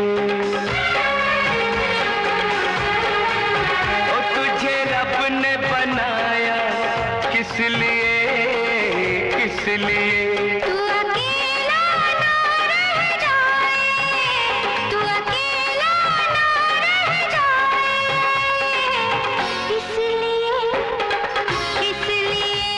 ओ तुझे रब ने बनाया किस लिए, किस लिए? तू अकेला ना रह जाए, तू अकेला ना रह जाए, इसलिए, इसलिए,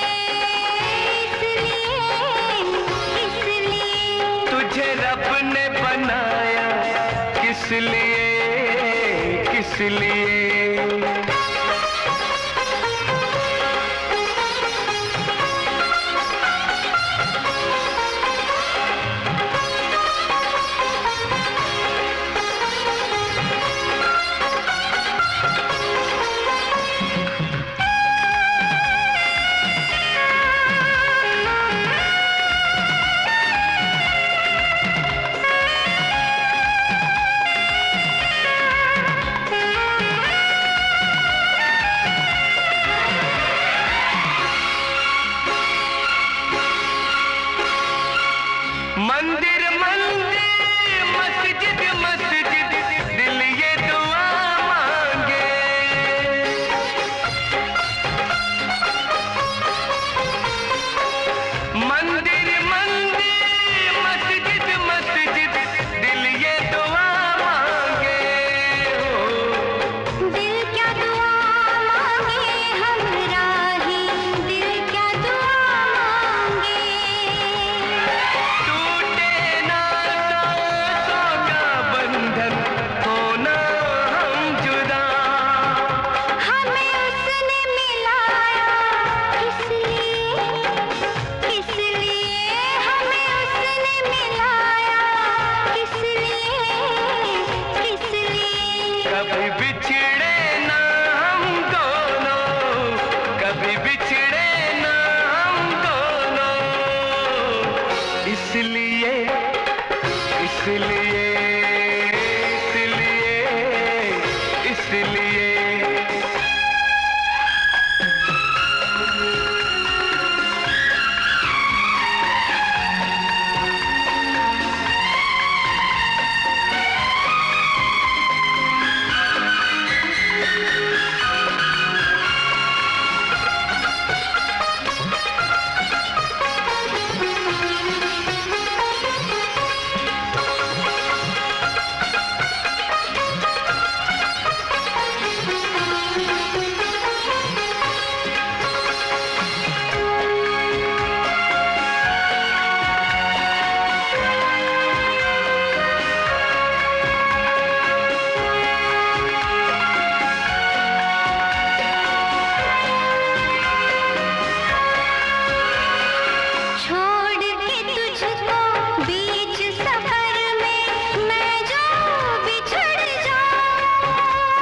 इसलिए, इसलिए तुझे रब ने बनाया किस लिए, किस लिए? मंदिर मंदिर मस्जिद मस्जिद दिल ये दुआ मांगे। मंदिर मंदिर मस्जिद मस्जिद दिल ये दुआ मांगे। दिल क्या दुआ मांगे हमराही, दिल क्या दुआ मांगे। टूटे ना सांसों का बंधन, होना हम जुदा। हमें उसने मिलाया किस लिए, किस लिए हमें उसने मिलाया किस लिए, किस लिए? कभी बिछड़े ना हम दोनों, कभी बिछड़े ना हम दोनों, इसलिए, इसलिए, इसलिए, इसलिए। छोड़ के तुझको बीच सफर में मैं जो बिछड़ जाऊं,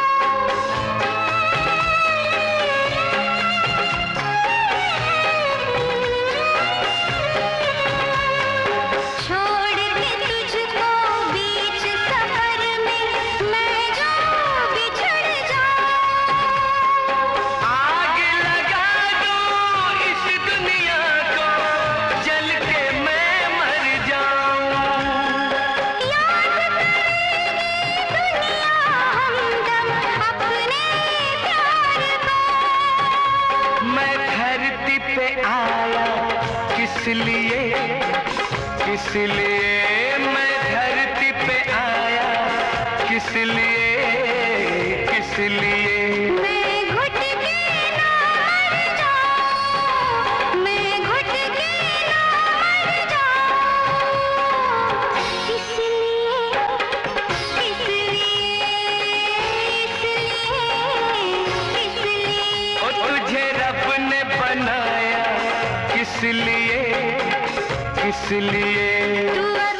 छोड़ के तुझको बीच सफर में मैं जो बिछड़ जाऊं, आग लगा दूं इस दुनिया को, जल के मैं मर जाऊं। याद करेगी दुनिया हमदम अपने प्यार को। मैं धरती पे आया किस लिए, किस लिए? मैं धरती पे आया किस लिए, किस लिए? मैं घुट के ना मर जाऊं, मैं घुट के ना मर जाऊं, इसलिए, इसलिए, इसलिए, इसलिए ओ तुझे रब ने बनाया किस लिए, किस लिए? तू